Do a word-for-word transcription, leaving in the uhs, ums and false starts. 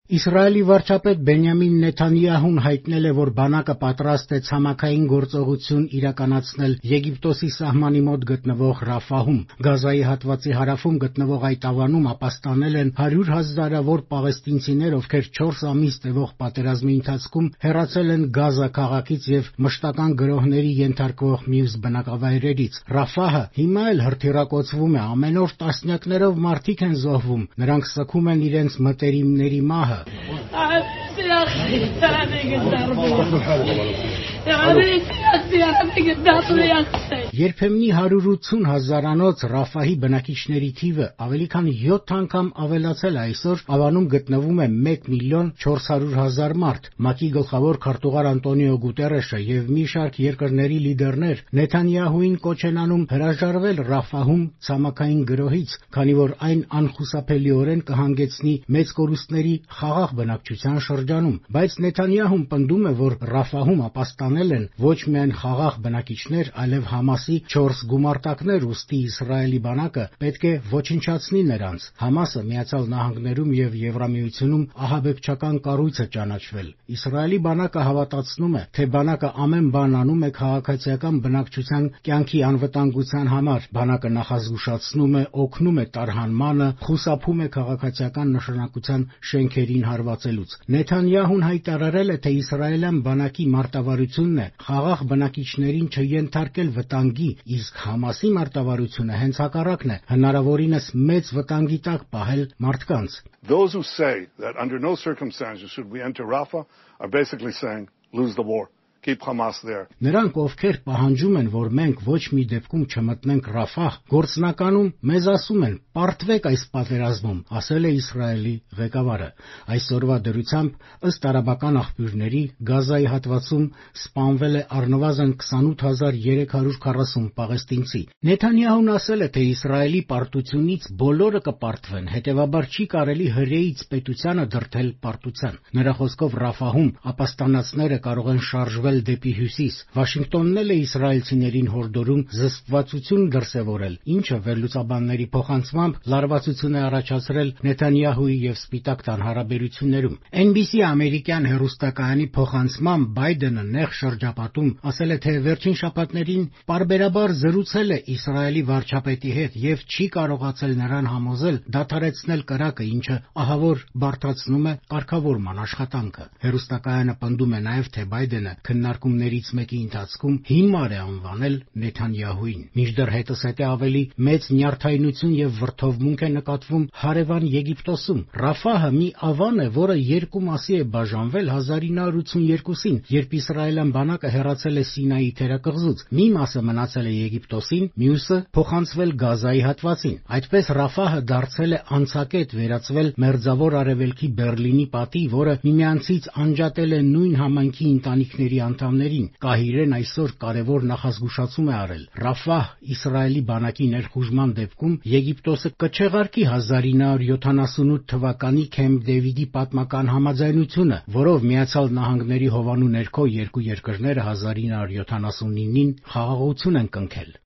Իսրայելի վարչապետ Բենյամին Նեթանյահուն հայտնել է, որ բանակը պատրաստ է ցամաքային գործողություն իրականացնել Եգիպտոսի սահմանի մոտ գտնվող Ռաֆահում։ Գազայի հատվածի հարավում գտնվող այդ ավանում ապաստանել են հարյուր հազարավոր պաղեստինցիներ, ովքեր չորս ամիս տևող պատերազմի ընթացքում հեռացել են Գազա քաղաքից և մշտական գրոհների ենթարկվող մյուս բնակավայրերից։ Ռաֆահը հիմա էլ հրթիռակոծվում է, ամեն օր տասնյակներով մարդիկ են զոհվում, նրանք սգում են իրենց մտերիմների մահը։ Երբեմնի հարյուր ութսուն հազարանոց Ռաֆահի բնակիչների թիվը ավելի քան յոթ անգամ ավելացել է այսօր ավանում գտնվում է մեկ միլիոն չորս հարյուր հազար մարդ։ ՄԱԿ-ի գլխավոր քարտուղար Անտոնիո Գուտերեշը և մի շարք երկրների լիդերներ Նեթանյահուին կոչ են անում հրաժարվել Ռաֆահում ցամաքային գրոհից, քանի որ այն անխուսափելիորեն կհանգեցնի մեծ կորուստների խաղաղ բնակչության շրջանում, բայց Նեթանյահուն պնդում է, որ Ռաֆահում ապաստանել են ոչ միայն խաղաղ բնակիչներ, այլև Համասի չորս գումարտակներ, ուստի Իսրայելի բանակը պետք է ոչնչացնի նրանց։ Համասը Միացյալ Նահանգներում և Եվրամիությունում ահաբեկչական կառույց է ճանաչվել։ Իսրայելի բանակը հավատացնում է, թե բանակը ամեն բան անում է քաղաքացիական բնակչության կյանքի անվտանգության համար։ Բանակը նախազգուշացնում է, օգնում է տարհանմանը, խուսափում է քաղաքացիական նշանակության շենքերին հարվածելուց։ Նեթանյահուն հայտարարել է, թե իսրայելյան բանակի մարտավարությունն է խաղաղ բնակիչներին չենթարկել վտանգի, իսկ Համասի մարտավարությունը հենց հակառակն է՝ հնարավորինս մեծ վտանգի տակ պահել մարդկանց։ Those who say that under no circumstances should we enter Rafah are basically saying lose the war. Keep Hamas there. Նրանք, ովքեր պահանջում են, որ մենք ոչ մի դեպքում չմտնենք Ռաֆահ, գործնականում մեզ ասում են՝ պարտվեք այս պատերազմում, ասել է Իսրայելի ղեկավարը։ Այսօրվա դրությամբ, ըստ արաբական աղբյուրների, Գազայի հատվածում սպանվել է առնվազն քսանութ հազար երեք հարյուր քառասուն պաղեստինցի։ Նեթանյահուն ասել է, թե Իսրայելի պարտությունից բոլորը կպարտվեն, հետևաբար չի կարելի հրեից պետությանը դրդել պարտության։ Նրա խոսքով Ռաֆահում ապաստանածները կարող են շարժվել դեպի հյուսիս։ Վաշինգտոնն էլ է իսրայելցիներին հորդորում զսպվածություն դրսևորել, ինչը վերլուծաբանների փոխանցմամբ լարվածություն է առաջացրել Նեթանյահուի և Սպիտակ տան հարաբերություններում։ Էն բի սի ամերիկյան հեռուստակայանի փոխանցմամբ Բայդենը նեղ շրջապատում ասել է, թե վերջին շաբաթներին պարբերաբար զրուցել է Իսրայելի վարչապետի հետ և չի կարողացել նրան համոզել դադարեցնել կրակը, ինչը ահավոր բարդացնում է կարգավորման աշխատանքը։ Հեռուստակայանը պնդում է նաև, թե Բայդենը քննարկումներից մեկի ընթացքում հիմար է անվանել Նեթանյահուին։ Մինչդեռ հետզհետե ավելի մեծ նյարդայնություն և վրդովմունք է նկատվում հարևան Եգիպտոսում։ Ռաֆահը մի ավան է, որը երկու մասի է բաժանվել հազար ինը հարյուր ութսունյոթին, երբ իսրայելյան բանակը հեռացել է Սինայի թերակղզուց։ Մի մասը մնացել է Եգիպտոսին, մյուսը փոխանցվել Գազայի հատվածին։ Այդպես Ռաֆահը դարձել է անցակետ վերածվել Մերձավոր Արևելքի Բեռլինի պատի, որը միմյանցից անջատել է նույն համայնքի ընտանիքների անդամներին։ Կահիրեն այսօր կարևոր նախազգուշացում է արել. Ռաֆահ Իսրայելի բանակի ներխուժման դեպքում Եգիպտոսը կչեղարկի հազար ինը հարյուր յոթանասունութ թվականի Քեմփ Դեվիդի պատմական համաձայնությունը, որով Միացյալ Նահանգների հովանու ներքո երկու երկրները հազար ինը հարյուր յոթանասունինին խաղաղություն են կնքել։